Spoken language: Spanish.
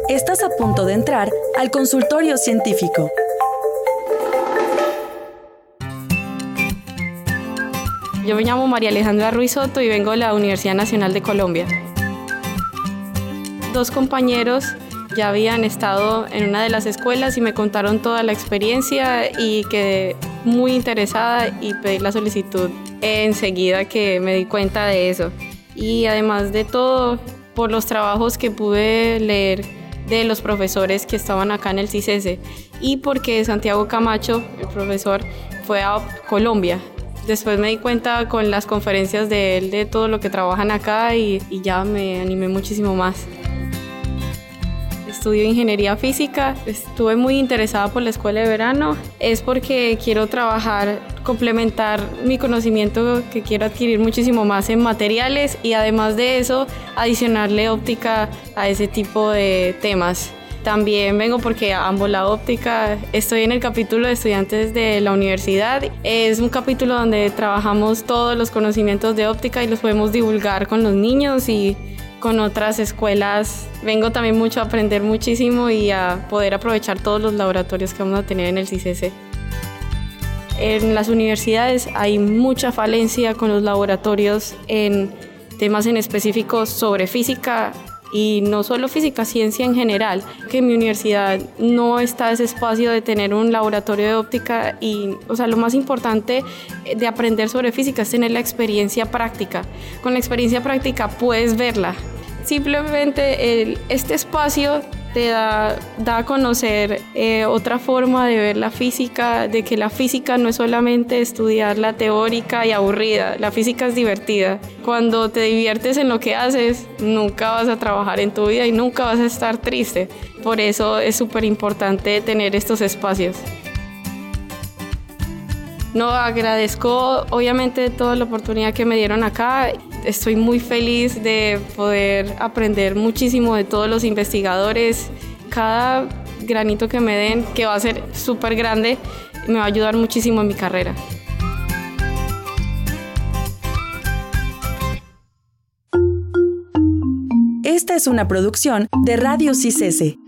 Estás a punto de entrar al consultorio científico. Yo me llamo María Alejandra Ruiz Soto y vengo de la Universidad Nacional de Colombia. 2 compañeros ya habían estado en una de las escuelas y me contaron toda la experiencia y quedé muy interesada y pedí la solicitud enseguida que me di cuenta de eso. Y además de todo, por los trabajos que pude leer de los profesores que estaban acá en el CICESE y porque Santiago Camacho, el profesor, fue a Colombia. Después me di cuenta con las conferencias de él de todo lo que trabajan acá y ya me animé muchísimo más. Estudio ingeniería física, estuve muy interesada por la escuela de verano. Es porque quiero trabajar, complementar mi conocimiento que quiero adquirir muchísimo más en materiales y además de eso, adicionarle óptica a ese tipo de temas. También vengo porque amo la óptica. Estoy en el capítulo de estudiantes de la universidad. Es un capítulo donde trabajamos todos los conocimientos de óptica y los podemos divulgar con los niños y con otras escuelas. Vengo también mucho a aprender muchísimo y a poder aprovechar todos los laboratorios que vamos a tener en el CICESE. En las universidades hay mucha falencia con los laboratorios en temas en específicos sobre física y no solo física, ciencia en general. Que en mi universidad no está ese espacio de tener un laboratorio de óptica y, lo más importante de aprender sobre física es tener la experiencia práctica. Con la experiencia práctica puedes verla. Simplemente este espacio te da a conocer otra forma de ver la física, de que la física no es solamente estudiar la teórica y aburrida, la física es divertida. Cuando te diviertes en lo que haces, nunca vas a trabajar en tu vida y nunca vas a estar triste. Por eso es súper importante tener estos espacios. No, agradezco obviamente toda la oportunidad que me dieron acá. Estoy muy feliz de poder aprender muchísimo de todos los investigadores. Cada granito que me den, que va a ser súper grande, me va a ayudar muchísimo en mi carrera. Esta es una producción de Radio CICESE.